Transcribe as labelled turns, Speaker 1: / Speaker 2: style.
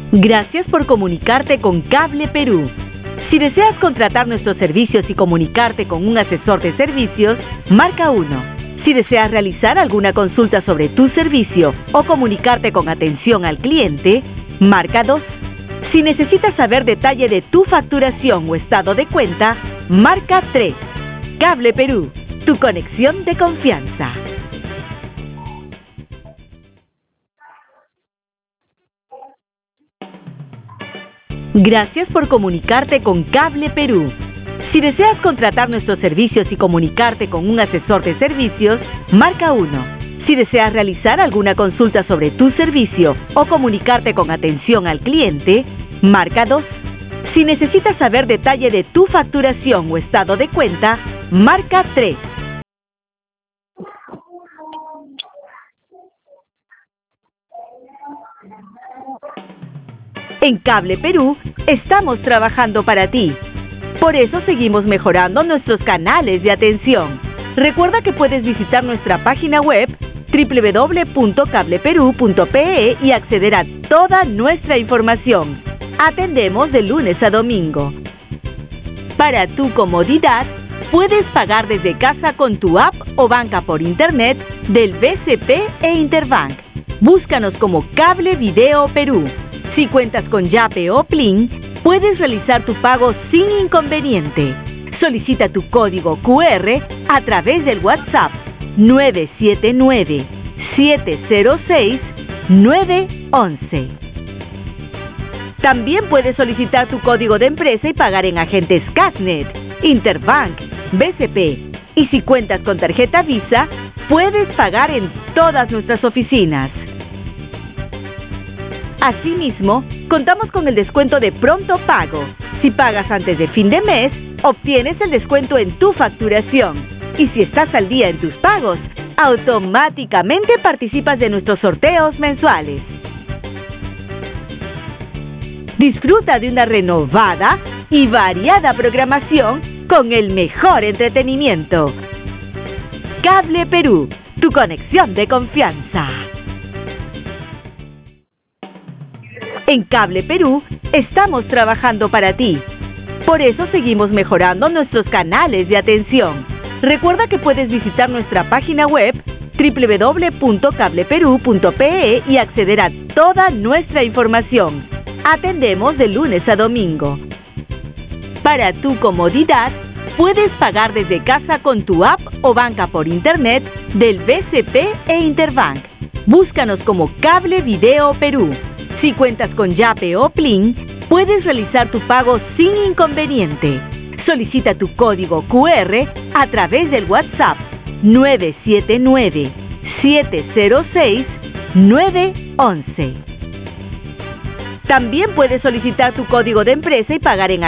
Speaker 1: Gracias por comunicarte con Cable Perú. Si deseas contratar nuestros servicios y comunicarte con un asesor de servicios, marca 1. Si deseas realizar alguna consulta sobre tu servicio o comunicarte con atención al cliente, marca 2. Si necesitas saber detalle de tu facturación o estado de cuenta, marca 3. Cable Perú, tu conexión de confianza. Gracias por comunicarte con Cable Perú. Si deseas contratar nuestros servicios y comunicarte con un asesor de servicios, marca 1. Si deseas realizar alguna consulta sobre tu servicio o comunicarte con atención al cliente, marca 2. Si necesitas saber detalle de tu facturación o estado de cuenta, marca 3. En Cable Perú, estamos trabajando para ti. Por eso seguimos mejorando nuestros canales de atención. Recuerda que puedes visitar nuestra página web www.cableperu.pe y acceder a toda nuestra información. Atendemos de lunes a domingo. Para tu comodidad, puedes pagar desde casa con tu app o banca por internet del BCP e Interbank. Búscanos como Cable Video Perú. Si cuentas con Yape o Plin, puedes realizar tu pago sin inconveniente. Solicita tu código QR a través del WhatsApp 979-706-911. También puedes solicitar tu código de empresa y pagar en agentes Casnet, Interbank, BCP. Y si cuentas con tarjeta Visa, puedes pagar en todas nuestras oficinas. Asimismo, contamos con el descuento de pronto pago. Si pagas antes de fin de mes, obtienes el descuento en tu facturación. Y si estás al día en tus pagos, automáticamente participas de nuestros sorteos mensuales. Disfruta de una renovada y variada programación con el mejor entretenimiento. Cable Perú, tu conexión de confianza. En Cable Perú, estamos trabajando para ti. Por eso seguimos mejorando nuestros canales de atención. Recuerda que puedes visitar nuestra página web www.cableperu.pe y acceder a toda nuestra información. Atendemos de lunes a domingo. Para tu comodidad, puedes pagar desde casa con tu app o banca por internet del BCP e Interbank. Búscanos como Cable Video Perú. Si cuentas con Yape o Plin, puedes realizar tu pago sin inconveniente. Solicita tu código QR a través del WhatsApp 979-706-911. También puedes solicitar tu código de empresa y pagar en